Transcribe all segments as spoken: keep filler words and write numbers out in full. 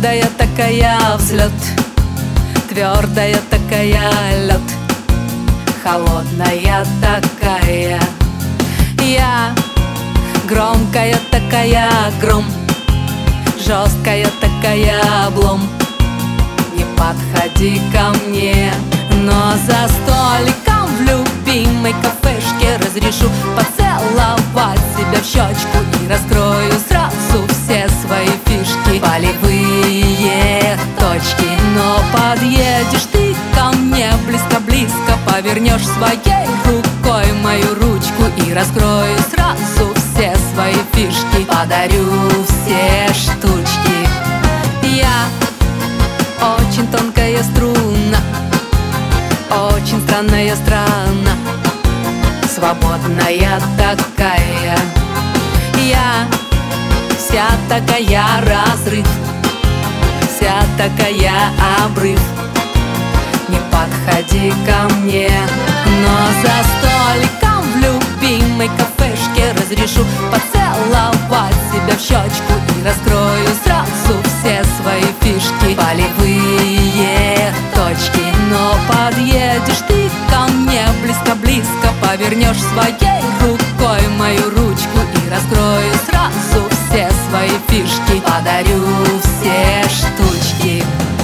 Твердая такая взлет, твердая такая лед, холодная такая я, громкая такая гром, жесткая такая облом. Не подходи ко мне, но за столиком в любимой кафешке разрешу поцеловать себя в щечку и раскрою сразу все свои фишки, болевые точки. Но подъедешь ты ко мне близко-близко, повернешь своей рукой мою ручку и раскрою сразу все свои фишки, подарю все штучки. Я очень тонкая струна, очень странная страна, свободная такая я, вся такая разрыв, вся такая обрыв. Не подходи ко мне, но за столиком в любимой кафешке разрешу поцеловать себя в щечку и раскрою сразу все свои фишки, болевые точки. Но подъедешь ты ко мне близко-близко, повернешь своей рукой мою ручку и раскрою сразу все свои фишки, подарю все штучки.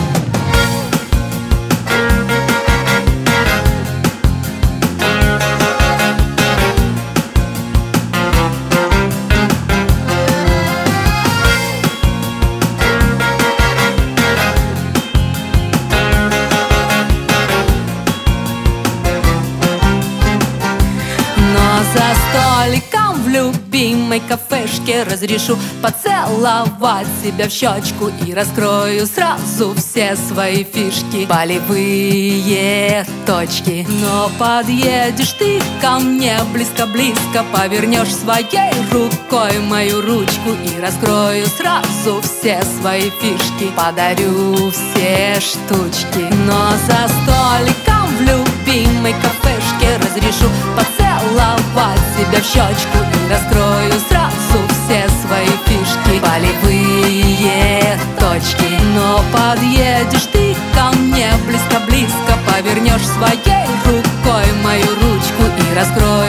За столиком в любимой кафешке разрешу поцеловать себя в щечку и раскрою сразу все свои фишки, болевые точки. Но подъедешь ты ко мне близко-близко, повернешь своей рукой мою ручку и раскрою сразу все свои фишки, подарю все штучки. Но за столиком в любимой кафешке разрешу поцеловать себя в щечку и раскрою сразу все свои фишки, болевые точки. Но подъедешь ты ко мне близко-близко, повернешь своей рукой мою ручку и раскрою